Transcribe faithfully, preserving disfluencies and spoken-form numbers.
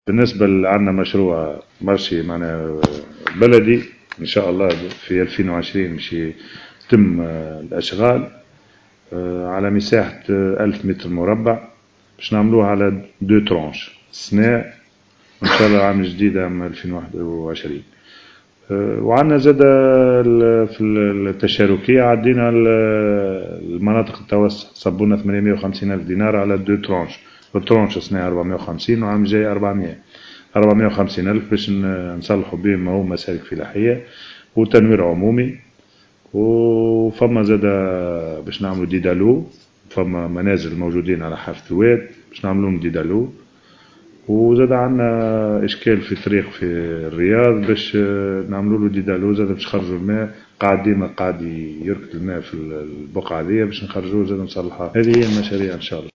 بالنسبة لعنا مشروع مرشي معنا بلدي إن شاء الله في ألفين وعشرين باش يتم الأشغال على مساحة ألف متر مربع باش نعملوها على دو ترونش السنة وإن شاء الله العام الجديد عام ألفين وواحد وعشرين. وعندنا زاد في التشاركية عدينا المناطق التوسع صبونا ثمانمائة وخمسين ألف دينار على دو ترونش، الترونش السنة أربعمائة وخمسين وعام جاي أربعمائة أربعمائة وخمسين ألف باش نصلحوا بهم ما هو مسالك فلاحية وتنوير عمومي. وفما زاد باش نعملوا ديدالو، فما منازل موجودين على حافة الواد باش نعملوهم ديدالو. وزاد عندنا إشكال في طريق في الرياض باش نعملوا له ديدالو زاد باش نخرجوا الماء، قاعد ديما قاعد يركد الماء في البقعة هذيا باش نخرجوه زاد نصلحها. هذه هي المشاريع إن شاء الله.